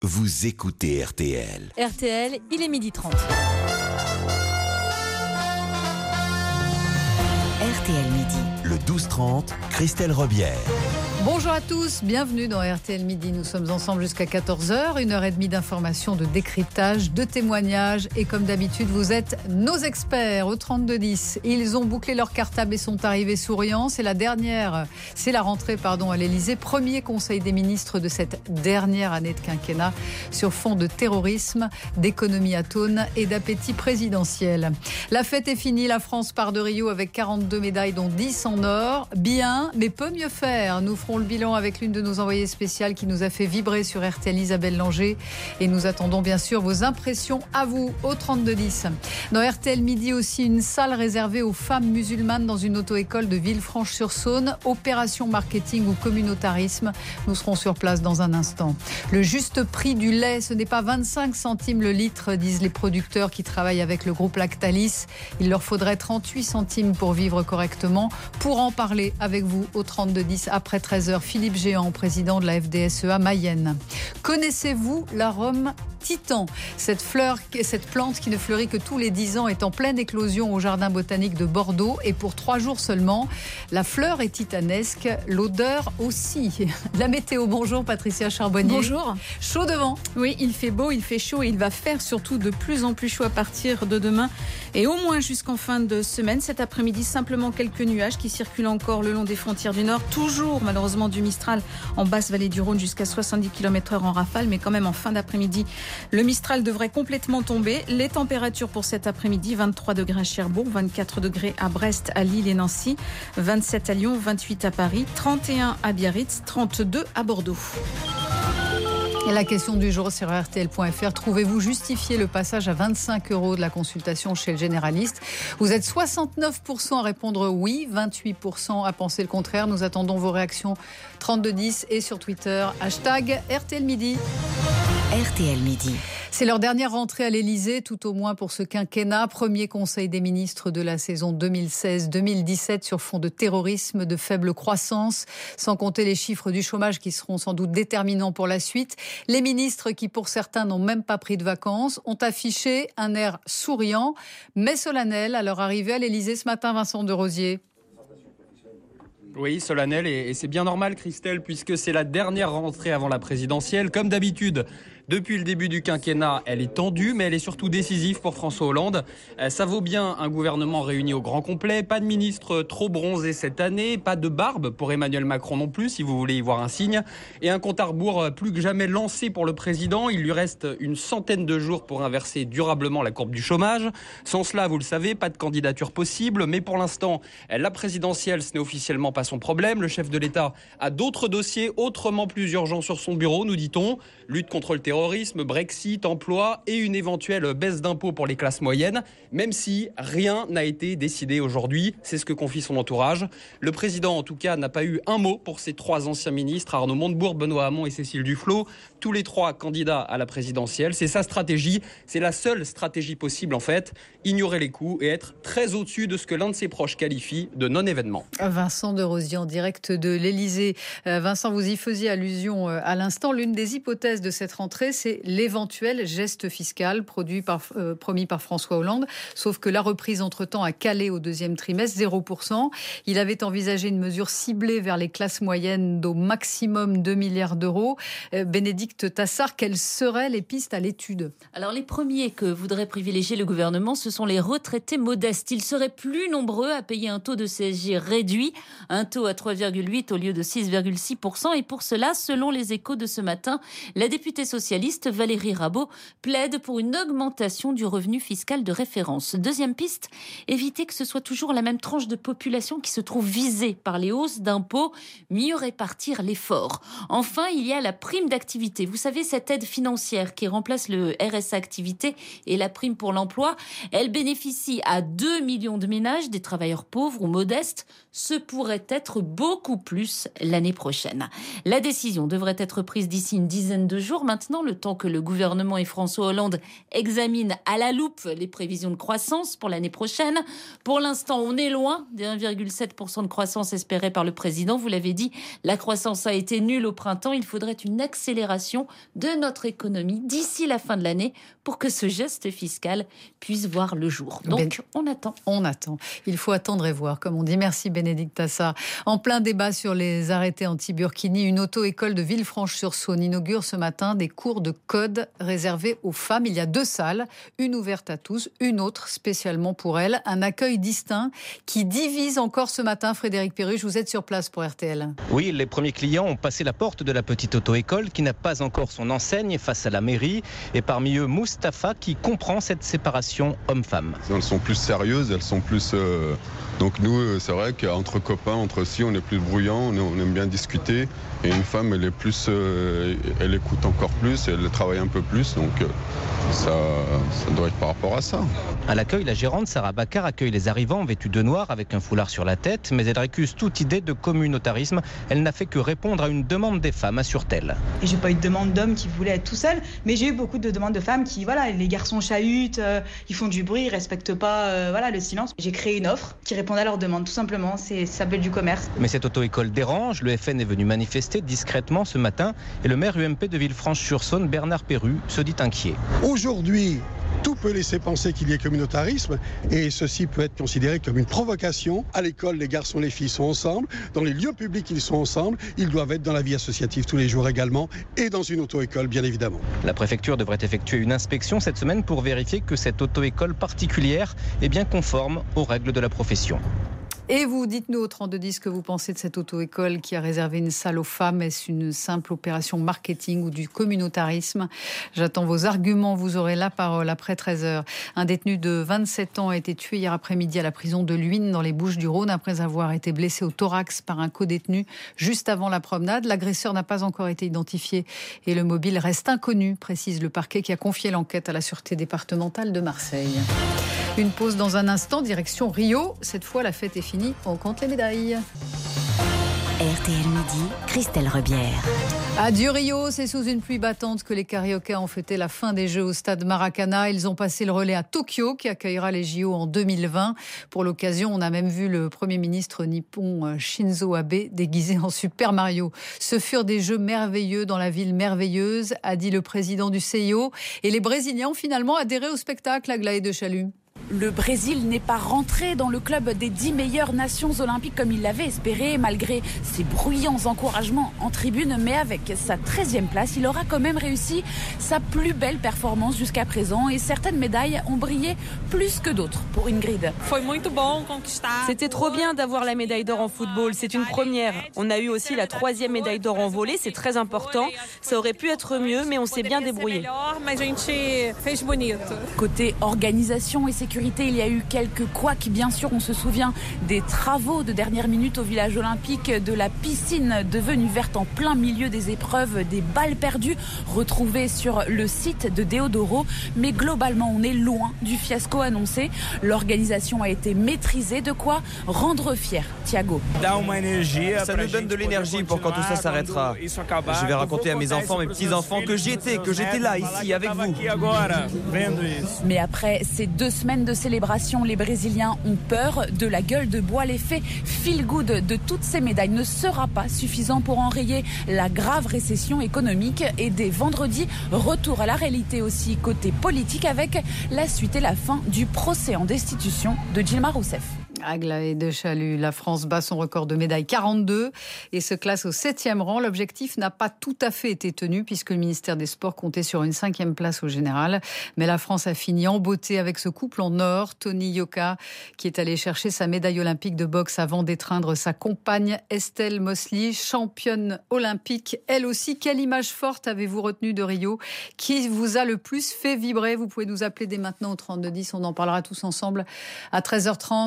Vous écoutez RTL. RTL, il est 12h30. RTL Midi. Le 12-30, Christelle Rebière. Bonjour à tous, bienvenue dans RTL Midi. Nous sommes ensemble jusqu'à 14h, 1h30 d'informations, de décryptage, de témoignages. Et comme d'habitude, vous êtes nos experts au 32-10. Ils ont bouclé leur cartable et sont arrivés souriants. C'est la rentrée à l'Elysée. Premier conseil des ministres de cette dernière année de quinquennat sur fond de terrorisme, d'économie atone et d'appétit présidentiel. La fête est finie, la France part de Rio avec 42 médailles dont 10 en or. Bien, mais peut mieux faire. Nous ferons le bilan avec l'une de nos envoyées spéciales qui nous a fait vibrer sur RTL, Isabelle Langer. Et nous attendons bien sûr vos impressions à vous au 32-10. Dans RTL Midi aussi, une salle réservée aux femmes musulmanes dans une auto-école de Villefranche-sur-Saône. Opération marketing ou communautarisme. Nous serons sur place dans un instant. Le juste prix du lait, ce n'est pas 25 centimes le litre, disent les producteurs qui travaillent avec le groupe Lactalis. Il leur faudrait 38 centimes pour vivre correctement. Pour en parler avec vous au 32-10 après 13h, Philippe Géant, président de la FDSEA Mayenne. Connaissez-vous l'arôme Titan, cette plante qui ne fleurit que tous les 10 ans est en pleine éclosion au jardin botanique de Bordeaux et pour 3 jours seulement. La fleur est titanesque, l'odeur aussi. La météo, bonjour Patricia Charbonnier. Bonjour. Chaud devant. Oui, il fait beau, il fait chaud et il va faire surtout de plus en plus chaud à partir de demain et au moins jusqu'en fin de semaine. Cet après-midi, simplement quelques nuages qui circulent encore le long des frontières du Nord. Toujours malheureusement du Mistral en basse vallée du Rhône jusqu'à 70 km/h en rafale, mais quand même en fin d'après-midi, le Mistral devrait complètement tomber. Les températures pour cet après-midi, 23 degrés à Cherbourg, 24 degrés à Brest, à Lille et Nancy, 27 à Lyon, 28 à Paris, 31 à Biarritz, 32 à Bordeaux. Et la question du jour sur RTL.fr, trouvez-vous justifié le passage à 25 € de la consultation chez le généraliste? Vous êtes 69% à répondre oui, 28% à penser le contraire. Nous attendons vos réactions 3210 et sur Twitter, #RTL Midi. RTL Midi. C'est leur dernière rentrée à l'Elysée, tout au moins pour ce quinquennat. Premier conseil des ministres de la saison 2016-2017 sur fond de terrorisme, de faible croissance, sans compter les chiffres du chômage qui seront sans doute déterminants pour la suite. Les ministres qui, pour certains, n'ont même pas pris de vacances, ont affiché un air souriant, mais solennel à leur arrivée à l'Elysée ce matin, Vincent Derosier. Oui, solennel, et c'est bien normal, Christelle, puisque c'est la dernière rentrée avant la présidentielle. Comme d'habitude, depuis le début du quinquennat, elle est tendue, mais elle est surtout décisive pour François Hollande. Ça vaut bien un gouvernement réuni au grand complet, pas de ministre trop bronzé cette année, pas de barbe pour Emmanuel Macron non plus, si vous voulez y voir un signe, et un compte à rebours plus que jamais lancé pour le président. Il lui reste une centaine de jours pour inverser durablement la courbe du chômage. Sans cela, vous le savez, pas de candidature possible, mais pour l'instant, la présidentielle, ce n'est officiellement pas son problème. Le chef de l'État a d'autres dossiers autrement plus urgents sur son bureau, nous dit-on. Lutte contre le terrorisme, Brexit, emploi et une éventuelle baisse d'impôts pour les classes moyennes, même si rien n'a été décidé aujourd'hui. C'est ce que confie son entourage. Le président, en tout cas, n'a pas eu un mot pour ses 3 anciens ministres, Arnaud Montebourg, Benoît Hamon et Cécile Duflot. Tous les 3 candidats à la présidentielle. C'est sa stratégie. C'est la seule stratégie possible, en fait. Ignorer les coups et être très au-dessus de ce que l'un de ses proches qualifie de non-événement. Vincent Derosier en direct de l'Elysée. Vincent, vous y faisiez allusion à l'instant. L'une des hypothèses de cette rentrée, c'est l'éventuel geste fiscal promis par François Hollande. Sauf que la reprise entre-temps a calé au deuxième trimestre, 0%. Il avait envisagé une mesure ciblée vers les classes moyennes d'au maximum 2 milliards d'euros. Bénédicte Tassard, quelles seraient les pistes à l'étude? Alors les premiers que voudrait privilégier le gouvernement, ce sont les retraités modestes. Ils seraient plus nombreux à payer un taux de CSG réduit, un taux à 3,8 au lieu de 6,6%. Et pour cela, selon les Échos de ce matin, la députée socialiste Valérie Rabault plaide pour une augmentation du revenu fiscal de référence. Deuxième piste, éviter que ce soit toujours la même tranche de population qui se trouve visée par les hausses d'impôts, mieux répartir l'effort. Enfin, il y a la prime d'activité. Vous savez, cette aide financière qui remplace le RSA activité et la prime pour l'emploi, elle bénéficie à 2 millions de ménages, des travailleurs pauvres ou modestes. Ce pourrait être beaucoup plus l'année prochaine. La décision devrait être prise d'ici une dizaine de jours maintenant, le temps que le gouvernement et François Hollande examinent à la loupe les prévisions de croissance pour l'année prochaine. Pour l'instant, on est loin des 1,7% de croissance espérée par le président. Vous l'avez dit, la croissance a été nulle au printemps. Il faudrait une accélération de notre économie d'ici la fin de l'année pour que ce geste fiscal puisse voir le jour. Donc, on attend. On attend. Il faut attendre et voir, comme on dit. Merci Bénédicte Tassard. En plein débat sur les arrêtés anti-burkini, une auto-école de Villefranche-sur-Saône inaugure ce matin des cours de code réservés aux femmes. Il y a 2 salles, une ouverte à tous, une autre spécialement pour elles. Un accueil distinct qui divise encore ce matin. Frédéric Perruche, vous êtes sur place pour RTL. Oui, les premiers clients ont passé la porte de la petite auto-école qui n'a pas encore son enseigne face à la mairie. Et parmi eux, Mustapha qui comprend cette séparation homme-femme. Elles sont plus sérieuses, elles sont plus... Donc nous, c'est vrai qu'entre copains, entre si, on est plus bruyants, on aime bien discuter. Et une femme, elle est plus, elle écoute encore plus, elle travaille un peu plus. Donc ça doit être par rapport à ça. À l'accueil, la gérante Sarah Baccar accueille les arrivants vêtus de noir avec un foulard sur la tête. Mais elle récuse toute idée de communautarisme. Elle n'a fait que répondre à une demande des femmes, assure-t-elle. Et j'ai pas eu de demande d'hommes qui voulaient être tout seuls, mais j'ai eu beaucoup de demandes de femmes qui, les garçons chahutent, ils font du bruit, ils respectent pas, le silence. J'ai créé une offre qui répondait à leurs demandes, tout simplement. Ça s'appelle du commerce. Mais cette auto-école dérange. Le FN est venu manifester discrètement ce matin et le maire UMP de Villefranche-sur-Saône, Bernard Perru, se dit inquiet. Aujourd'hui, tout peut laisser penser qu'il y ait communautarisme et ceci peut être considéré comme une provocation. À l'école, les garçons et les filles sont ensemble. Dans les lieux publics, ils sont ensemble. Ils doivent être dans la vie associative tous les jours également et dans une auto-école, bien évidemment. La préfecture devrait effectuer une inspection cette semaine pour vérifier que cette auto-école particulière est bien conforme aux règles de la profession. Et vous, dites-nous au 3210 ce que vous pensez de cette auto-école qui a réservé une salle aux femmes. Est-ce une simple opération marketing ou du communautarisme ? J'attends vos arguments, vous aurez la parole après 13h. Un détenu de 27 ans a été tué hier après-midi à la prison de Luynes dans les Bouches-du-Rhône après avoir été blessé au thorax par un codétenu juste avant la promenade. L'agresseur n'a pas encore été identifié et le mobile reste inconnu, précise le parquet qui a confié l'enquête à la Sûreté départementale de Marseille. Une pause dans un instant, direction Rio. Cette fois, la fête est finie, on compte les médailles. RTL Midi, Christelle Rebière. Adieu Rio, c'est sous une pluie battante que les Cariocas ont fêté la fin des Jeux au stade Maracana. Ils ont passé le relais à Tokyo, qui accueillera les JO en 2020. Pour l'occasion, on a même vu le Premier ministre nippon Shinzo Abe déguisé en Super Mario. Ce furent des Jeux merveilleux dans la ville merveilleuse, a dit le président du CIO. Et les Brésiliens ont finalement adhéré au spectacle, Aglaé de Chalut. Le Brésil n'est pas rentré dans le club des 10 meilleures nations olympiques comme il l'avait espéré, malgré ses bruyants encouragements en tribune. Mais avec sa 13e place, il aura quand même réussi sa plus belle performance jusqu'à présent. Et certaines médailles ont brillé plus que d'autres pour Ingrid. C'était trop bien d'avoir la médaille d'or en football, c'est une première. On a eu aussi la 3e médaille d'or en volley, c'est très important. Ça aurait pu être mieux, mais on s'est bien débrouillé. Côté organisation et sécurité, il y a eu quelques couacs, bien sûr. On se souvient des travaux de dernière minute au village olympique, de la piscine devenue verte en plein milieu des épreuves, des balles perdues retrouvées sur le site de Deodoro. Mais globalement, on est loin du fiasco annoncé. L'organisation a été maîtrisée, de quoi rendre fier Thiago. Ça nous donne de l'énergie pour quand tout ça s'arrêtera. Je vais raconter à mes enfants, mes petits-enfants que j'étais là, ici, avec vous. Mais après ces 2 semaines de célébration, les Brésiliens ont peur de la gueule de bois. L'effet feel-good de toutes ces médailles ne sera pas suffisant pour enrayer la grave récession économique. Et dès vendredi, retour à la réalité aussi côté politique avec la suite et la fin du procès en destitution de Dilma Rousseff. Aglaé de Chalut, la France bat son record de médailles 42 et se classe au 7e rang. L'objectif n'a pas tout à fait été tenu puisque le ministère des Sports comptait sur une 5e place au général. Mais la France a fini en beauté avec ce couple en or. Tony Yoka qui est allé chercher sa médaille olympique de boxe avant d'étreindre sa compagne Estelle Mosley, championne olympique. Elle aussi, quelle image forte avez-vous retenue de Rio? Qui vous a le plus fait vibrer? Vous pouvez nous appeler dès maintenant au 3210. On en parlera tous ensemble à 13h30 avec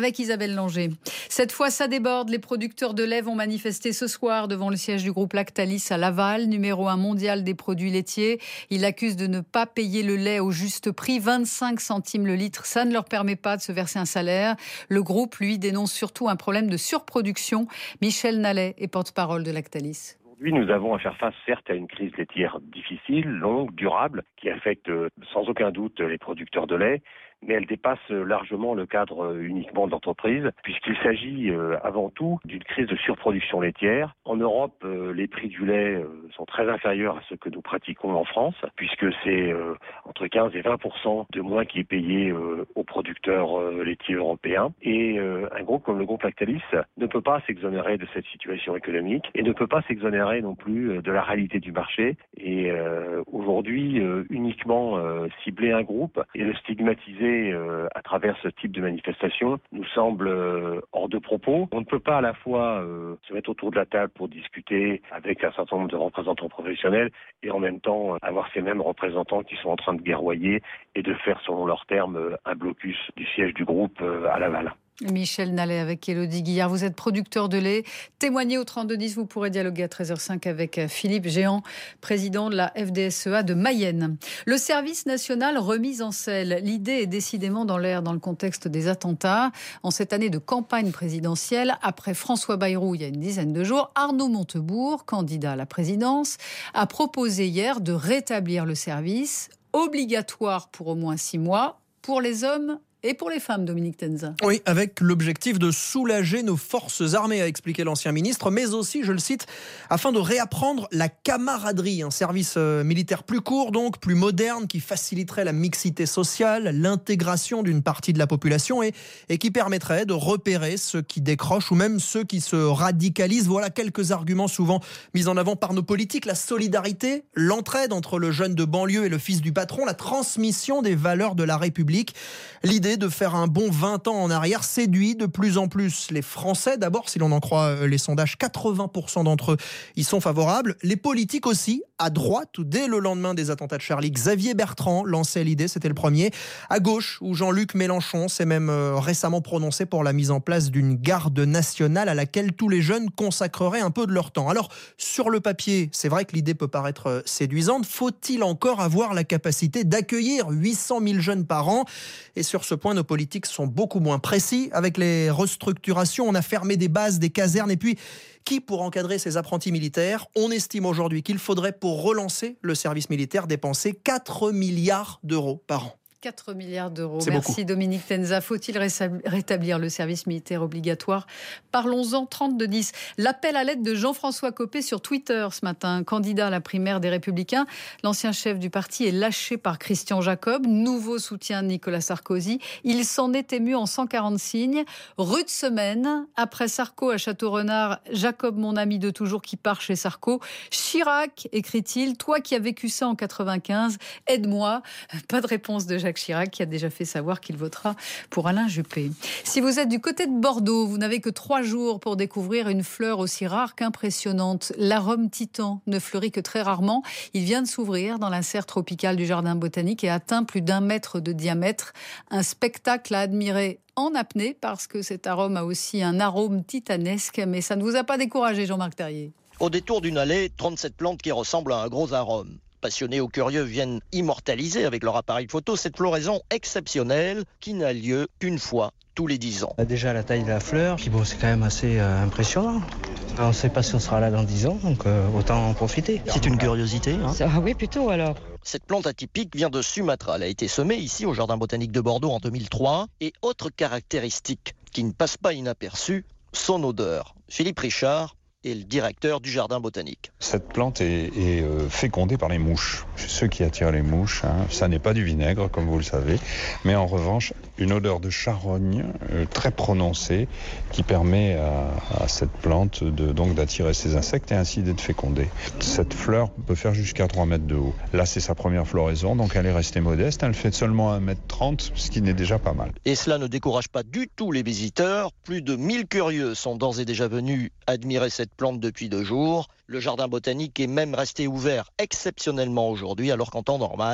avec Isabelle Langer. Cette fois, ça déborde. Les producteurs de lait vont manifester ce soir devant le siège du groupe Lactalis à Laval, numéro 1 mondial des produits laitiers. Ils accusent de ne pas payer le lait au juste prix, 25 centimes le litre. Ça ne leur permet pas de se verser un salaire. Le groupe, lui, dénonce surtout un problème de surproduction. Michel Nallet est porte-parole de Lactalis. Aujourd'hui, nous avons à faire face, certes, à une crise laitière difficile, longue, durable, qui affecte sans aucun doute les producteurs de lait, mais elle dépasse largement le cadre uniquement de l'entreprise, puisqu'il s'agit avant tout d'une crise de surproduction laitière. En Europe, les prix du lait sont très inférieurs à ceux que nous pratiquons en France, puisque c'est entre 15 et 20% de moins qui est payé aux producteurs laitiers européens. Et un groupe comme le groupe Lactalis ne peut pas s'exonérer de cette situation économique et ne peut pas s'exonérer non plus de la réalité du marché. Et aujourd'hui, uniquement cibler un groupe et le stigmatiser à travers ce type de manifestation nous semble hors de propos. On ne peut pas à la fois se mettre autour de la table pour discuter avec un certain nombre de représentants professionnels et en même temps avoir ces mêmes représentants qui sont en train de guerroyer et de faire, selon leurs termes, un blocus du siège du groupe à Laval. Michel Nallet avec Élodie Guillard. Vous êtes producteur de lait. Témoignez au 3210. Vous pourrez dialoguer à 13h05 avec Philippe Géant, président de la FDSEA de Mayenne. Le service national remis en selle. L'idée est décidément dans l'air dans le contexte des attentats. En cette année de campagne présidentielle, après François Bayrou il y a une dizaine de jours, Arnaud Montebourg, candidat à la présidence, a proposé hier de rétablir le service obligatoire pour au moins 6 mois pour les hommes et pour les femmes, Dominique Tenza. Oui, avec l'objectif de soulager nos forces armées, a expliqué l'ancien ministre, mais aussi, je le cite, afin de réapprendre la camaraderie, un service militaire plus court, donc plus moderne, qui faciliterait la mixité sociale, l'intégration d'une partie de la population et qui permettrait de repérer ceux qui décrochent ou même ceux qui se radicalisent. Voilà quelques arguments souvent mis en avant par nos politiques. La solidarité, l'entraide entre le jeune de banlieue et le fils du patron, la transmission des valeurs de la République. L'idée de faire un bond 20 ans en arrière séduit de plus en plus les Français. D'abord, si l'on en croit les sondages, 80% d'entre eux y sont favorables. Les politiques aussi, à droite, où dès le lendemain des attentats de Charlie, Xavier Bertrand lançait l'idée, c'était le premier. À gauche, où Jean-Luc Mélenchon s'est même récemment prononcé pour la mise en place d'une garde nationale à laquelle tous les jeunes consacreraient un peu de leur temps. Alors, sur le papier, c'est vrai que l'idée peut paraître séduisante. Faut-il encore avoir la capacité d'accueillir 800 000 jeunes par an ? Et sur ce point, nos politiques sont beaucoup moins précis. Avec les restructurations, on a fermé des bases, des casernes. Et puis, qui pour encadrer ces apprentis militaires ? On estime aujourd'hui qu'il faudrait, pour relancer le service militaire, dépenser 4 milliards d'euros par an. 4 milliards d'euros. C'est Merci beaucoup. Dominique Tenza. Faut-il rétablir le service militaire obligatoire ? Parlons-en, 3210. L'appel à l'aide de Jean-François Copé sur Twitter ce matin, candidat à la primaire des Républicains. L'ancien chef du parti est lâché par Christian Jacob, nouveau soutien de Nicolas Sarkozy. Il s'en est ému en 140 signes. Rude semaine, après Sarko à Château-Renard, Jacob, mon ami de toujours, qui part chez Sarko. Chirac, écrit-il, toi qui as vécu ça en 95, aide-moi. Pas de réponse de Jacques Chirac, qui a déjà fait savoir qu'il votera pour Alain Juppé. Si vous êtes du côté de Bordeaux, vous n'avez que 3 jours pour découvrir une fleur aussi rare qu'impressionnante. L'arôme titan ne fleurit que très rarement. Il vient de s'ouvrir dans la serre tropicale du jardin botanique et atteint plus d'1 mètre de diamètre. Un spectacle à admirer en apnée, parce que cet arôme a aussi un arôme titanesque. Mais ça ne vous a pas découragé, Jean-Marc Terrier? Au détour d'une allée, 37 plantes qui ressemblent à un gros arôme. Passionnés ou curieux viennent immortaliser avec leur appareil photo cette floraison exceptionnelle qui n'a lieu qu'une fois tous les 10 ans. Déjà la taille de la fleur, puis bon, c'est quand même assez impressionnant. On ne sait pas si on sera là dans 10 ans, donc autant en profiter. C'est une curiosité, hein ? Ah oui, plutôt alors. Cette plante atypique vient de Sumatra. Elle a été semée ici au Jardin botanique de Bordeaux en 2003. Et autre caractéristique qui ne passe pas inaperçue, son odeur. Philippe Richard est le directeur du jardin botanique. Cette plante est fécondée par les mouches. Ce qui attire les mouches, ça n'est pas du vinaigre, comme vous le savez, mais en revanche, une odeur de charogne très prononcée qui permet à cette plante donc d'attirer ces insectes et ainsi d'être fécondée. Cette fleur peut faire jusqu'à 3 mètres de haut. Là, c'est sa première floraison, donc elle est restée modeste. Elle fait seulement 1,30 m, ce qui n'est déjà pas mal. Et cela ne décourage pas du tout les visiteurs. Plus de 1000 curieux sont d'ores et déjà venus admirer cette plante depuis 2 jours. Le jardin botanique est même resté ouvert exceptionnellement aujourd'hui, alors qu'en temps normal,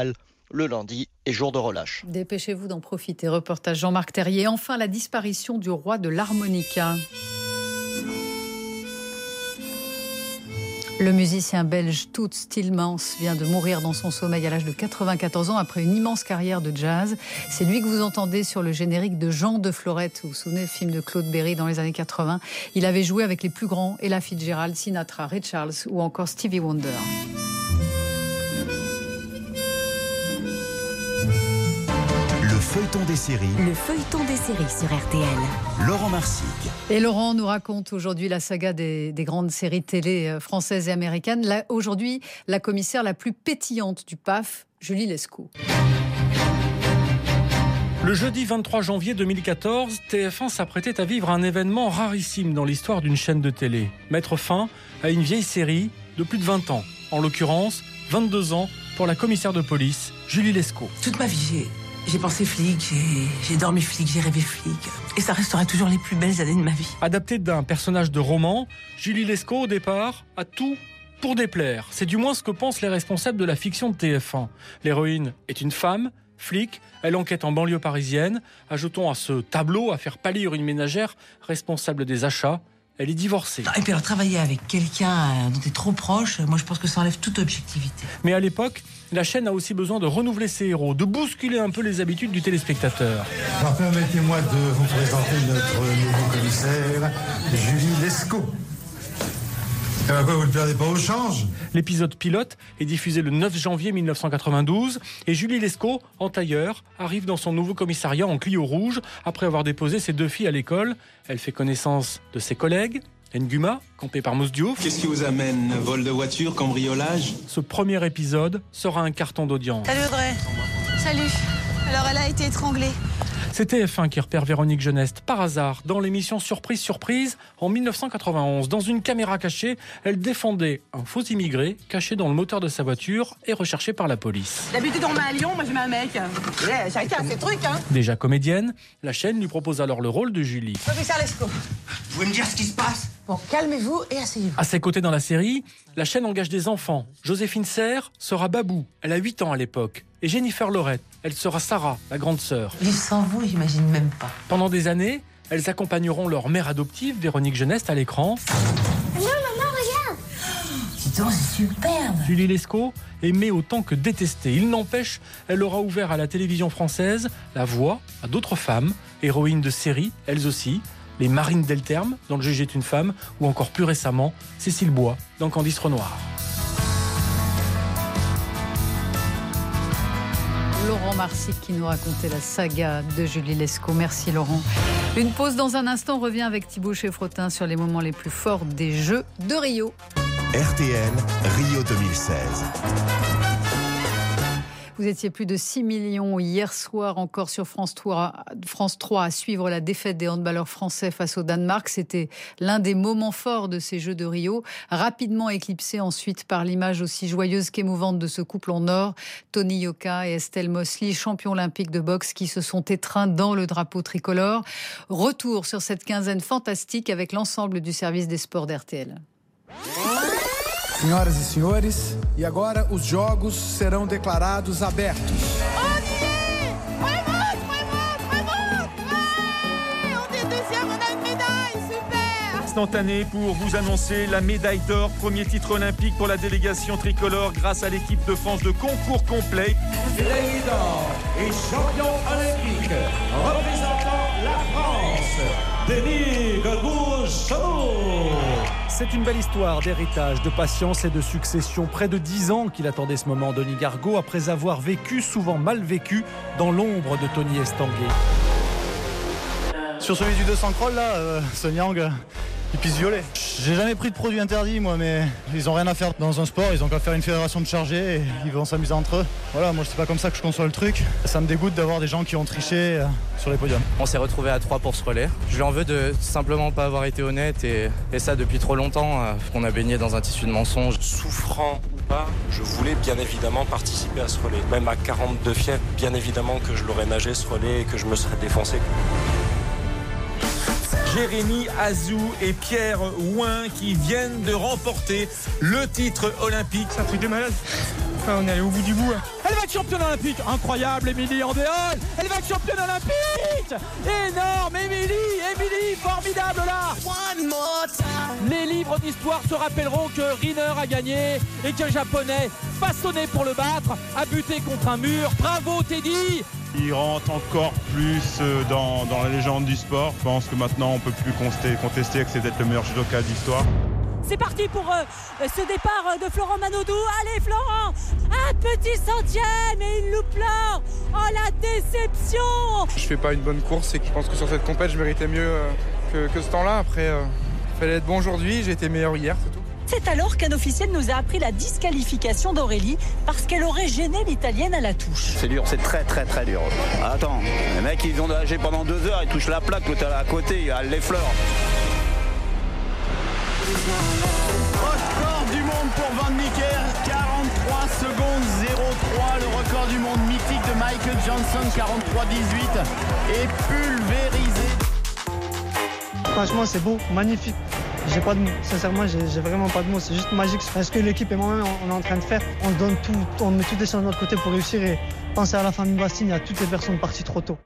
Le lundi est jour de relâche. Dépêchez-vous d'en profiter. Reportage Jean-Marc Terrier. Enfin, la disparition du roi de l'harmonica. Le musicien belge Toots Thielemans vient de mourir dans son sommeil à l'âge de 94 ans après une immense carrière de jazz. C'est lui que vous entendez sur le générique de Jean de Florette. Vous vous souvenez, le film de Claude Berry dans les années 80. Il avait joué avec les plus grands, Ella Fitzgerald, Sinatra, Ray Charles ou encore Stevie Wonder. Le feuilleton des séries. Le feuilleton des séries sur RTL. Laurent Marsic. Et Laurent nous raconte aujourd'hui la saga des grandes séries télé françaises et américaines. Là, aujourd'hui, la commissaire la plus pétillante du PAF, Julie Lescaut. Le jeudi 23 janvier 2014, TF1 s'apprêtait à vivre un événement rarissime dans l'histoire d'une chaîne de télé. Mettre fin à une vieille série de plus de 20 ans. En l'occurrence, 22 ans pour la commissaire de police, Julie Lescaut. Toute ma vie, j'ai pensé flic, j'ai dormi flic, j'ai rêvé flic. Et ça restera toujours les plus belles années de ma vie. Adaptée d'un personnage de roman, Julie Lescaut, au départ, a tout pour déplaire. C'est du moins ce que pensent les responsables de la fiction de TF1. L'héroïne est une femme, flic, elle enquête en banlieue parisienne. Ajoutons à ce tableau à faire pâlir une ménagère responsable des achats. Elle est divorcée. Et puis alors, travailler avec quelqu'un dont tu es trop proche, moi je pense que ça enlève toute objectivité. Mais à l'époque, la chaîne a aussi besoin de renouveler ses héros, de bousculer un peu les habitudes du téléspectateur. Alors permettez-moi de vous présenter notre nouveau commissaire, Julie Lescaut. Et ben quoi, vous ne perdez pas au change? L'épisode pilote est diffusé le 9 janvier 1992 et Julie Lescaut, en tailleur, arrive dans son nouveau commissariat en Clio rouge après avoir déposé ses 2 filles à l'école. Elle fait connaissance de ses collègues. Nguma, campé par Mousse Diouf. Qu'est-ce qui vous amène? Vol de voiture, cambriolage? Ce premier épisode sera un carton d'audience. Salut Audrey. Salut. Alors elle a été étranglée. C'est TF1 qui repère Véronique Jeuneste par hasard dans l'émission Surprise Surprise en 1991. Dans une caméra cachée, elle défendait un faux immigré caché dans le moteur de sa voiture et recherché par la police. D'habitude on met à Lyon, moi je mets un mec. Ouais, chacun a ses trucs, hein. Déjà comédienne, la chaîne lui propose alors le rôle de Julie. Commissaire Lescaut. Vous pouvez me dire ce qui se passe? Bon, calmez-vous et asseyez-vous. À ses côtés dans la série, la chaîne engage des enfants. Joséphine Serre sera Babou, elle a 8 ans à l'époque. Et Jennifer Lorette, elle sera Sarah, la grande sœur. Vivre sans vous, j'imagine même pas. Pendant des années, elles accompagneront leur mère adoptive, Véronique Jeuneste, à l'écran. Non, maman, regarde. Dis donc, c'est superbe. Julie Lescaut, aimée autant que détestée. Il n'empêche, elle aura ouvert à la télévision française la voie à d'autres femmes, héroïnes de séries, elles aussi. Les Marines Delterme, dans Le juge est une femme, ou encore plus récemment, Cécile Bois, dans Candice Renoir. Laurent Marsic qui nous racontait la saga de Julie Lescaut. Merci Laurent. Une pause dans un instant, on revient avec Thibaut Cheffrotin sur les moments les plus forts des Jeux de Rio. RTL, Rio 2016. Vous étiez plus de 6 millions hier soir encore sur France 3 à suivre la défaite des handballeurs français face au Danemark. C'était l'un des moments forts de ces Jeux de Rio, rapidement éclipsé ensuite par l'image aussi joyeuse qu'émouvante de ce couple en or, Tony Yoka et Estelle Mosley, champions olympiques de boxe qui se sont étreints dans le drapeau tricolore. Retour sur cette quinzaine fantastique avec l'ensemble du service des sports d'RTL. Senhoras e senhores, e agora os jogos serão declarados abertos. Instantané pour vous annoncer la médaille d'or, premier titre olympique pour la délégation tricolore grâce à l'équipe de France de concours complet. Médaille d'or et champion olympique représentant la France, Denis Gouchaud. C'est une belle histoire d'héritage, de patience et de succession. Près de 10 ans qu'il attendait ce moment, Denis Gargaud, après avoir vécu, souvent mal vécu, dans l'ombre de Tony Estanguet. Sur celui du 200 crawl, là, Son Yang, il pisse violet. J'ai jamais pris de produit interdit, moi, mais ils ont rien à faire dans un sport. Ils ont qu'à faire une fédération de chargés et ils vont s'amuser entre eux. Voilà, moi, c'est pas comme ça que je conçois le truc. Ça me dégoûte d'avoir des gens qui ont triché sur les podiums. On s'est retrouvés à 3 pour ce relais. Je lui en veux de simplement pas avoir été honnête et ça depuis trop longtemps, qu'on a baigné dans un tissu de mensonges. Souffrant ou pas, je voulais bien évidemment participer à ce relais. Même à 42 fièvres, bien évidemment que je l'aurais nagé ce relais et que je me serais défoncé. Jérémy Azou et Pierre Houin qui viennent de remporter le titre olympique. C'est un truc de malade. on est allé au bout du bout. Elle va être championne olympique. Incroyable, Émilie en déhol. Elle va être championne olympique. Énorme, Émilie, formidable là. Les livres d'histoire se rappelleront que Riner a gagné et que le Japonais, façonné pour le battre, a buté contre un mur. Bravo Teddy. Il rentre encore plus dans la légende du sport. Je pense que maintenant on peut plus contester que c'est peut-être le meilleur judoka de l'histoire. C'est parti pour ce départ de Florent Manodou. Allez Florent, un petit centième et il loupe l'or. Oh la déception. Je fais pas une bonne course et je pense que sur cette compète je méritais mieux que ce temps-là. Après, fallait être bon aujourd'hui, j'ai été meilleur hier, c'est tout. C'est alors qu'un officiel nous a appris la disqualification d'Aurélie parce qu'elle aurait gêné l'Italienne à la touche. C'est dur, c'est très dur. Attends, les mecs ils ont nagé pendant 2 heures, ils touchent la plaque, l'autre à côté, elle l'effleure. Record du monde pour Van Niekerk, 43 secondes 03, le record du monde mythique de Michael Johnson, 43-18, est pulvérisé. Franchement c'est beau, magnifique. J'ai pas de mots, sincèrement j'ai vraiment pas de mots, c'est juste magique. Parce que l'équipe et moi-même on est en train de faire, on se donne tout, on met toutes les chances de notre côté pour réussir et penser à la famille Bastine, à toutes les personnes parties trop tôt.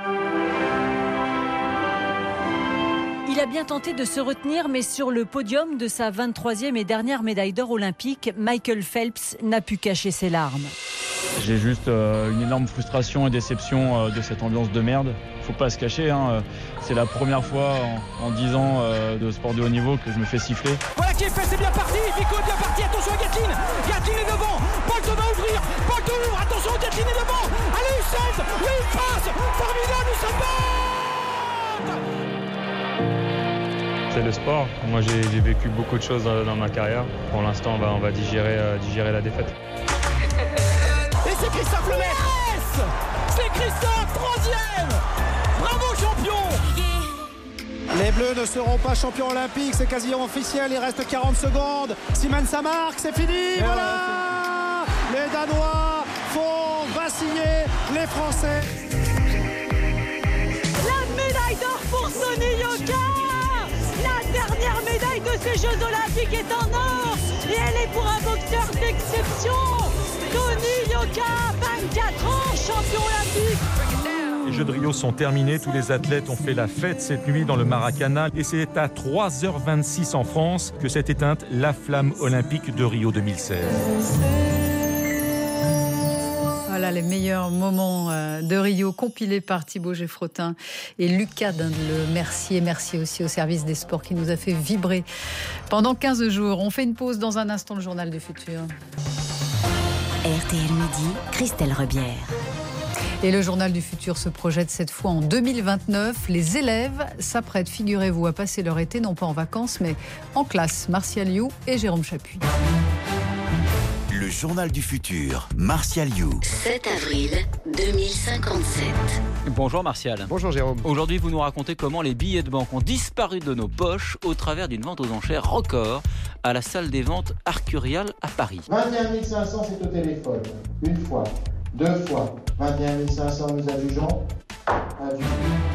Il a bien tenté de se retenir, mais sur le podium de sa 23e et dernière médaille d'or olympique, Michael Phelps n'a pu cacher ses larmes. J'ai juste une énorme frustration et déception de cette ambiance de merde. Faut pas se cacher, hein. C'est la première fois en 10 ans de sport de haut niveau que je me fais siffler. Voilà qui est fait, c'est bien parti, Vico est bien parti, attention à Gatlin est devant, Bolt va ouvrir, Bolt ouvre, attention, Gatlin est devant, allez Usain, oui il passe, formidable, Usain Bolt. C'est le sport. Moi, j'ai vécu beaucoup de choses dans ma carrière. Pour l'instant, on va digérer la défaite. Et c'est Christophe Lemaître. Yes, c'est Christophe, 3e. Bravo, champion. Les Bleus ne seront pas champions olympiques, c'est quasiment officiel. Il reste 40 secondes. Siemens ça marque, c'est fini. Voilà. Les Danois font vaciller les Français. La médaille d'or pour Tony Yoka. La dernière médaille de ces Jeux Olympiques est en or et elle est pour un boxeur d'exception. Tony Yoka, 24 ans, champion olympique. Les Jeux de Rio sont terminés, tous les athlètes ont fait la fête cette nuit dans le Maracana et c'est à 3h26 en France que s'est éteinte la flamme olympique de Rio 2016. Voilà les meilleurs moments de Rio compilés par Thibaut Geffrotin et Lucas Dindeleu-Mercier. Merci aussi au service des sports qui nous a fait vibrer pendant 15 jours. On fait une pause dans un instant, le journal du futur. RTL Midi, Christelle Rebière. Et le journal du futur se projette cette fois en 2029. Les élèves s'apprêtent, figurez-vous, à passer leur été, non pas en vacances, mais en classe. Martial You et Jérôme Chapuis. Le journal du futur, Martial You. 7 avril 2057. Bonjour Martial. Bonjour Jérôme. Aujourd'hui, vous nous racontez comment les billets de banque ont disparu de nos poches au travers d'une vente aux enchères record à la salle des ventes Arcurial à Paris. 21 500, c'est au téléphone. Une fois, 2 fois. 21 500, nous adjugeons. Adjugé.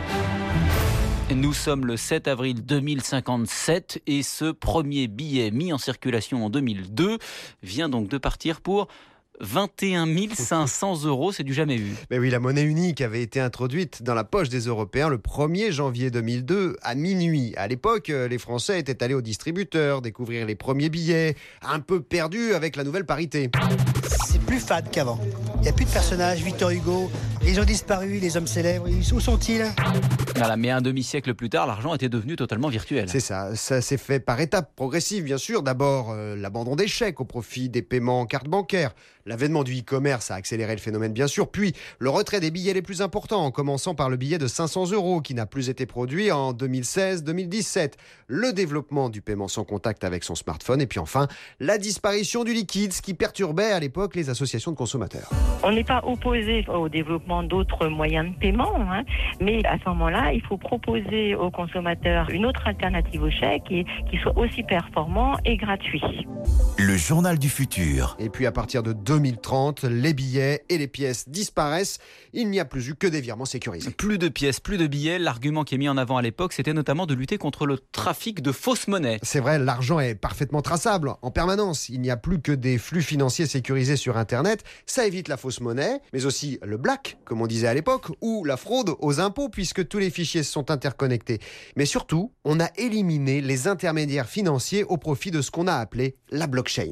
Nous sommes le 7 avril 2057 et ce premier billet mis en circulation en 2002 vient donc de partir pour 21 500 €, c'est du jamais vu. Mais oui, la monnaie unique avait été introduite dans la poche des Européens le 1er janvier 2002 à minuit. À l'époque, les Français étaient allés au distributeur découvrir les premiers billets, un peu perdus avec la nouvelle parité. C'est plus fade qu'avant. Il n'y a plus de personnages, Victor Hugo, ils ont disparu, les hommes célèbres, où sont-ils ? Voilà, mais un demi-siècle plus tard, l'argent était devenu totalement virtuel. C'est ça s'est fait par étapes progressives, bien sûr. D'abord, l'abandon des chèques au profit des paiements en carte bancaire. L'avènement du e-commerce a accéléré le phénomène, bien sûr. Puis, le retrait des billets les plus importants, en commençant par le billet de 500 € qui n'a plus été produit en 2016-2017. Le développement du paiement sans contact avec son smartphone. Et puis enfin, la disparition du liquide, ce qui perturbait à l'époque les associations de consommateurs. On n'est pas opposé au développement d'autres moyens de paiement, mais à ce moment-là, il faut proposer aux consommateurs une autre alternative au chèque qui soit aussi performant et gratuit. Le journal du futur. Et puis à partir de 2000, 2030, les billets et les pièces disparaissent. Il n'y a plus eu que des virements sécurisés. Plus de pièces, plus de billets. L'argument qui est mis en avant à l'époque, c'était notamment de lutter contre le trafic de fausses monnaies. C'est vrai, l'argent est parfaitement traçable en permanence. Il n'y a plus que des flux financiers sécurisés sur Internet. Ça évite la fausse monnaie, mais aussi le black, comme on disait à l'époque, ou la fraude aux impôts, puisque tous les fichiers sont interconnectés. Mais surtout, on a éliminé les intermédiaires financiers au profit de ce qu'on a appelé la blockchain.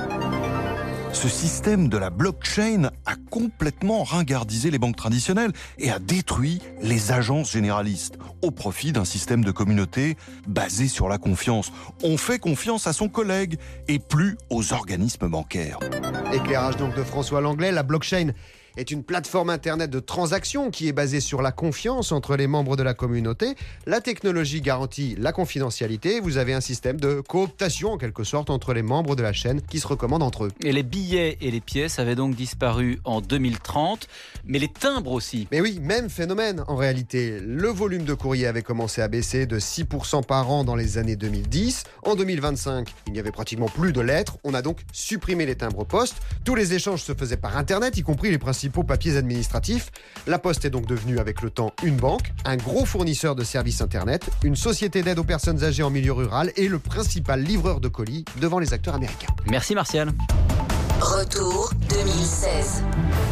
Ce système de la blockchain a complètement ringardisé les banques traditionnelles et a détruit les agences généralistes au profit d'un système de communauté basé sur la confiance. On fait confiance à son collègue et plus aux organismes bancaires. Éclairage donc de François Langlais, la blockchain est une plateforme internet de transactions qui est basée sur la confiance entre les membres de la communauté. La technologie garantit la confidentialité. Vous avez un système de cooptation en quelque sorte entre les membres de la chaîne qui se recommandent entre eux. Et les billets et les pièces avaient donc disparu en 2030, mais les timbres aussi. Mais oui, même phénomène en réalité. Le volume de courrier avait commencé à baisser de 6% par an dans les années 2010. En 2025, il n'y avait pratiquement plus de lettres. On a donc supprimé les timbres poste. Tous les échanges se faisaient par Internet, y compris les principaux papiers administratifs. La Poste est donc devenue avec le temps une banque, un gros fournisseur de services Internet, une société d'aide aux personnes âgées en milieu rural et le principal livreur de colis devant les acteurs américains. Merci Martial. Retour 2016.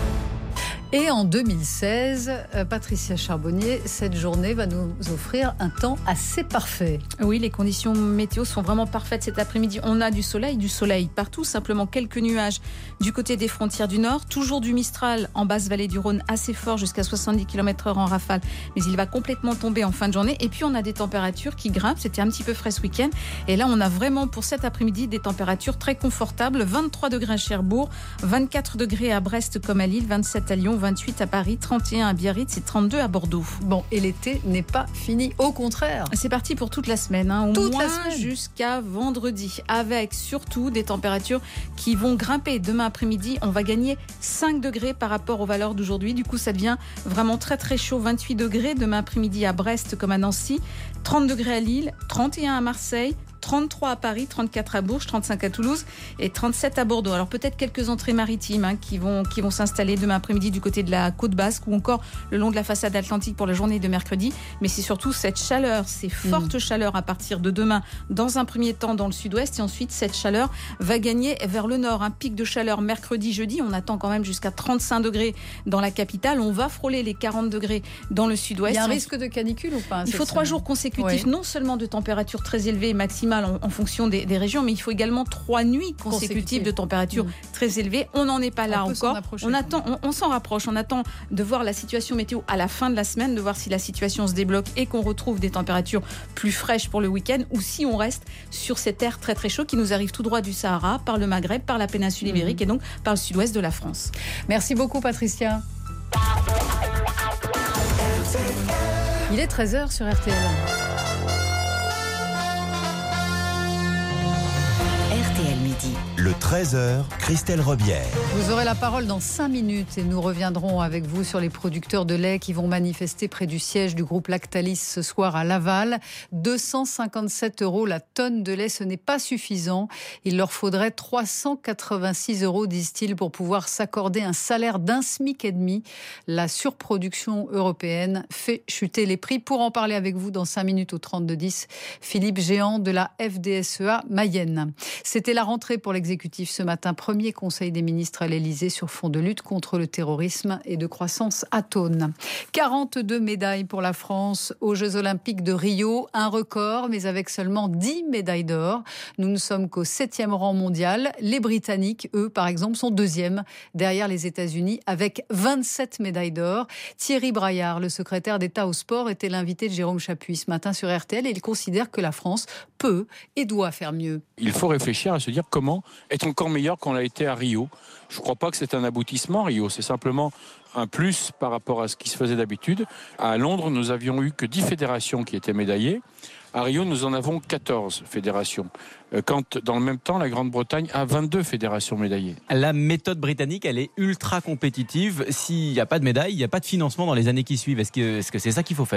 Et en 2016, Patricia Charbonnier, cette journée va nous offrir un temps assez parfait. Oui, les conditions météo sont vraiment parfaites cet après-midi. On a du soleil partout, simplement quelques nuages du côté des frontières du nord. Toujours du Mistral en basse vallée du Rhône, assez fort jusqu'à 70 km/h en rafale. Mais il va complètement tomber en fin de journée. Et puis on a des températures qui grimpent. C'était un petit peu frais ce week-end. Et là, on a vraiment pour cet après-midi des températures très confortables. 23 degrés à Cherbourg, 24 degrés à Brest comme à Lille, 27 à Lyon, 28 à Paris, 31 à Biarritz et 32 à Bordeaux. Bon, et l'été n'est pas fini, au contraire. C'est parti pour toute la semaine, au moins jusqu'à vendredi, avec surtout des températures qui vont grimper. Demain après-midi, on va gagner 5 degrés par rapport aux valeurs d'aujourd'hui. Du coup, ça devient vraiment très très chaud. 28 degrés demain après-midi à Brest comme à Nancy, 30 degrés à Lille, 31 à Marseille, 33 à Paris, 34 à Bourges, 35 à Toulouse et 37 à Bordeaux. Alors peut-être quelques entrées maritimes qui vont s'installer demain après-midi du côté de la côte basque ou encore le long de la façade atlantique pour la journée de mercredi. Mais c'est surtout cette chaleur, ces fortes chaleurs à partir de demain dans un premier temps dans le sud-ouest et ensuite cette chaleur va gagner vers le nord. Un pic de chaleur mercredi, jeudi. On attend quand même jusqu'à 35 degrés dans la capitale. On va frôler les 40 degrés dans le sud-ouest. Il y a un risque de canicule ou pas? Il faut 3 jours consécutifs, non seulement de températures très élevées maximales en fonction des régions, mais il faut également 3 nuits consécutives de températures très élevées. On n'en est pas là encore. On s'en rapproche. On attend de voir la situation météo à la fin de la semaine, de voir si la situation se débloque et qu'on retrouve des températures plus fraîches pour le week-end ou si on reste sur cet air très très chaud qui nous arrive tout droit du Sahara, par le Maghreb, par la péninsule ibérique et donc par le sud-ouest de la France. Merci beaucoup Patricia. Il est 13h sur RTL. RTL Midi. Le 13h, Christelle Rebière. Vous aurez la parole dans 5 minutes et nous reviendrons avec vous sur les producteurs de lait qui vont manifester près du siège du groupe Lactalis ce soir à Laval. 257 € la tonne de lait, ce n'est pas suffisant. Il leur faudrait 386 €, disent-ils, pour pouvoir s'accorder un salaire d'1,5 SMIC. La surproduction européenne fait chuter les prix. Pour en parler avec vous dans 5 minutes au 32-10, Philippe Géant de la FDSEA Mayenne. C'était la rentrée pour l'exécutif ce matin. Premier conseil des ministres à l'Elysée sur fond de lutte contre le terrorisme et de croissance atone. 42 médailles pour la France aux Jeux Olympiques de Rio. Un record, mais avec seulement 10 médailles d'or. Nous ne sommes qu'au 7e rang mondial. Les Britanniques, eux, par exemple, sont 2e derrière les États-Unis avec 27 médailles d'or. Thierry Braillard, le secrétaire d'État au sport, était l'invité de Jérôme Chapuis ce matin sur RTL et il considère que la France peut et doit faire mieux. Il faut réfléchir à se dire comment être encore meilleur qu'on l'a été à Rio. Je ne crois pas que c'est un aboutissement, Rio. C'est simplement un plus par rapport à ce qui se faisait d'habitude. À Londres, nous avions eu que 10 fédérations qui étaient médaillées. À Rio, nous en avons 14 fédérations. Quand, dans le même temps, la Grande-Bretagne a 22 fédérations médaillées. La méthode britannique, elle est ultra compétitive. S'il n'y a pas de médaille, il n'y a pas de financement dans les années qui suivent. Est-ce que c'est ça qu'il faut faire ?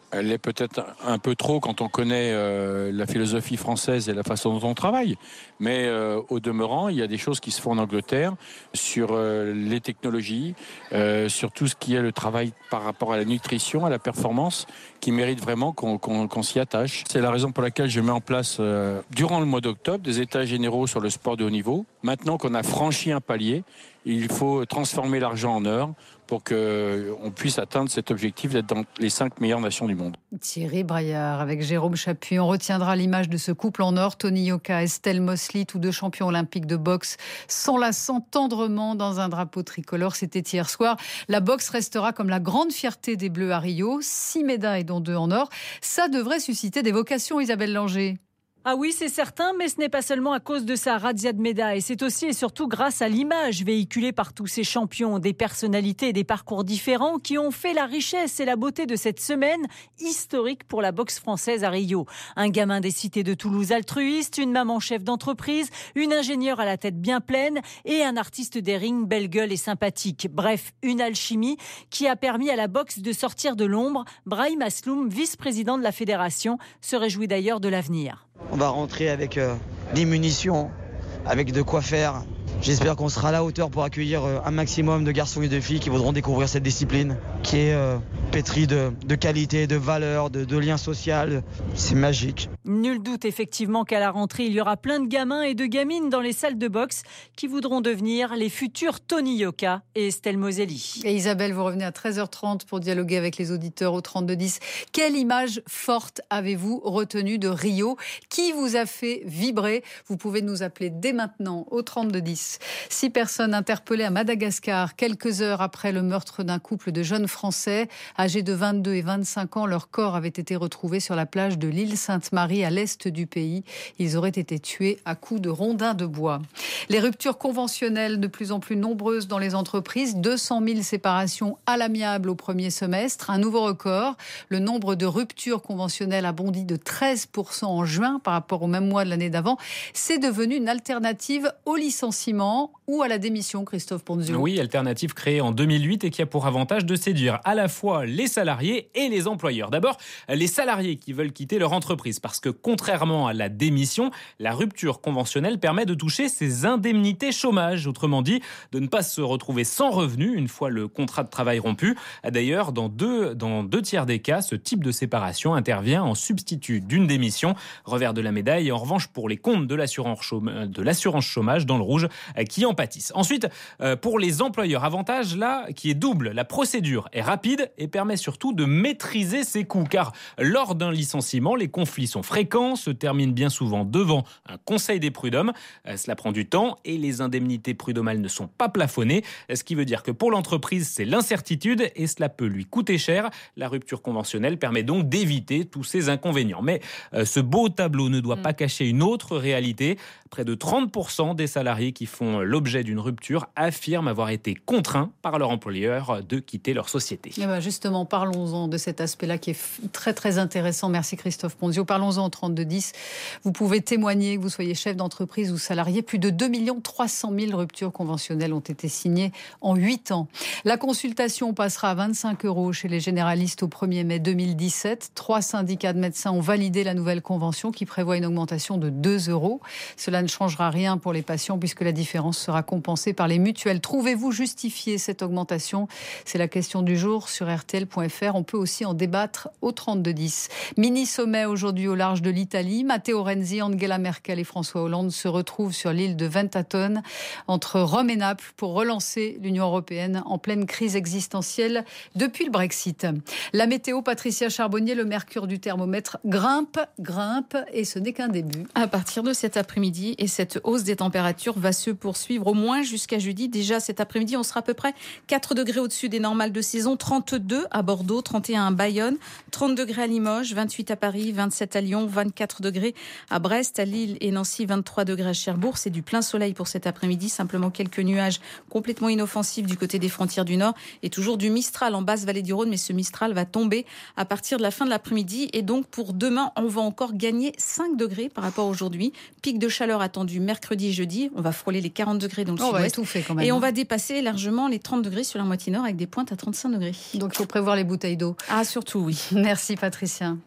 Elle l'est peut-être un peu trop quand on connaît la philosophie française et la façon dont on travaille. Mais au demeurant, il y a des choses qui se font en Angleterre sur les technologies, sur tout ce qui est le travail par rapport à la nutrition, à la performance, qui mérite vraiment qu'on s'y attache. C'est la raison pour laquelle je mets en place, durant le mois d'octobre, des états généraux sur le sport de haut niveau. Maintenant qu'on a franchi un palier, il faut transformer l'argent en heures pour qu'on puisse atteindre cet objectif d'être dans les 5 meilleures nations du monde. Thierry Braillard avec Jérôme Chapuis. On retiendra l'image de ce couple en or, Tony Yoka, Estelle Mosley, tous deux champions olympiques de boxe, s'enlaçant tendrement dans un drapeau tricolore. C'était hier soir. La boxe restera comme la grande fierté des Bleus à Rio. 6 médailles, dont 2 en or. Ça devrait susciter des vocations, Isabelle Langer. Ah oui, c'est certain, mais ce n'est pas seulement à cause de sa razzia de médailles. C'est aussi et surtout grâce à l'image véhiculée par tous ces champions, des personnalités et des parcours différents qui ont fait la richesse et la beauté de cette semaine historique pour la boxe française à Rio. Un gamin des cités de Toulouse altruiste, une maman chef d'entreprise, une ingénieure à la tête bien pleine et un artiste des rings belle gueule et sympathique. Bref, une alchimie qui a permis à la boxe de sortir de l'ombre. Brahim Asloum, vice-président de la fédération, se réjouit d'ailleurs de l'avenir. On va rentrer avec des munitions, avec de quoi faire. J'espère qu'on sera à la hauteur pour accueillir un maximum de garçons et de filles qui voudront découvrir cette discipline qui est pétrie de qualité, de valeur, de liens sociaux. C'est magique. Nul doute effectivement qu'à la rentrée, il y aura plein de gamins et de gamines dans les salles de boxe qui voudront devenir les futurs Tony Yoka et Estelle Moselli. Et Isabelle, vous revenez à 13h30 pour dialoguer avec les auditeurs au 3210. Quelle image forte avez-vous retenue de Rio ? Qui vous a fait vibrer ? Vous pouvez nous appeler dès maintenant au 3210. 6 personnes interpellées à Madagascar quelques heures après le meurtre d'un couple de jeunes Français. Âgés de 22 et 25 ans, leur corps avait été retrouvé sur la plage de l'île Sainte-Marie à l'est du pays. Ils auraient été tués à coups de rondins de bois. Les ruptures conventionnelles de plus en plus nombreuses dans les entreprises. 200 000 séparations à l'amiable au premier semestre. Un nouveau record. Le nombre de ruptures conventionnelles a bondi de 13% en juin par rapport au même mois de l'année d'avant. C'est devenu une alternative au licenciement ou à la démission, Christophe Ponzio. Oui, alternative créée en 2008 et qui a pour avantage de séduire à la fois les salariés et les employeurs. D'abord, les salariés qui veulent quitter leur entreprise parce que contrairement à la démission, la rupture conventionnelle permet de toucher ses indemnités chômage. Autrement dit, de ne pas se retrouver sans revenu une fois le contrat de travail rompu. D'ailleurs, dans deux tiers des cas, ce type de séparation intervient en substitut d'une démission. Revers de la médaille, en revanche, pour les comptes de l'assurance chômage dans le rouge qui en pâtissent. Ensuite, pour les employeurs, avantage là qui est double. La procédure est rapide et permet surtout de maîtriser ses coûts. Car lors d'un licenciement, les conflits sont fréquents, se terminent bien souvent devant un conseil des prud'hommes. Cela prend du temps et les indemnités prud'homales ne sont pas plafonnées. Ce qui veut dire que pour l'entreprise, c'est l'incertitude et cela peut lui coûter cher. La rupture conventionnelle permet donc d'éviter tous ces inconvénients. Mais ce beau tableau ne doit pas cacher une autre réalité. Près de 30% des salariés qui font l'objet d'une rupture affirment avoir été contraints par leur employeur de quitter leur société. Et ben justement, parlons-en de cet aspect-là qui est très très intéressant. Merci Christophe Ponzio. Parlons-en au 3210. Vous pouvez témoigner, que vous soyez chef d'entreprise ou salarié. Plus de 2 300 000 ruptures conventionnelles ont été signées en 8 ans. La consultation passera à 25 € chez les généralistes au 1er mai 2017. 3 syndicats de médecins ont validé la nouvelle convention qui prévoit une augmentation de 2 €. Cela ne changera rien pour les patients puisque la différence sera compensée par les mutuelles. Trouvez-vous justifier cette augmentation ? C'est la question du jour sur rtl.fr. On peut aussi en débattre au 3210. Mini-sommet aujourd'hui au large de l'Italie. Matteo Renzi, Angela Merkel et François Hollande se retrouvent sur l'île de Ventatone entre Rome et Naples pour relancer l'Union européenne en pleine crise existentielle depuis le Brexit. La météo, Patricia Charbonnier, le mercure du thermomètre grimpe et ce n'est qu'un début. À partir de cet après-midi, et cette hausse des températures va se poursuivre au moins jusqu'à jeudi. Déjà cet après-midi, on sera à peu près 4 degrés au-dessus des normales de saison. 32 à Bordeaux, 31 à Bayonne, 30 degrés à Limoges, 28 à Paris, 27 à Lyon, 24 degrés à Brest, à Lille et Nancy, 23 degrés à Cherbourg. C'est du plein soleil pour cet après-midi. Simplement quelques nuages complètement inoffensifs du côté des frontières du nord et toujours du Mistral en basse vallée du Rhône, mais ce Mistral va tomber à partir de la fin de l'après-midi et donc pour demain, on va encore gagner 5 degrés par rapport à aujourd'hui. Pic de chaleur attendu mercredi et jeudi, on va frôler les 40 degrés dans le sud-ouest. On va étouffer quand même. Et on va dépasser largement les 30 degrés sur la moitié nord avec des pointes à 35 degrés. Donc il faut prévoir les bouteilles d'eau. Ah surtout oui. Merci Patricia.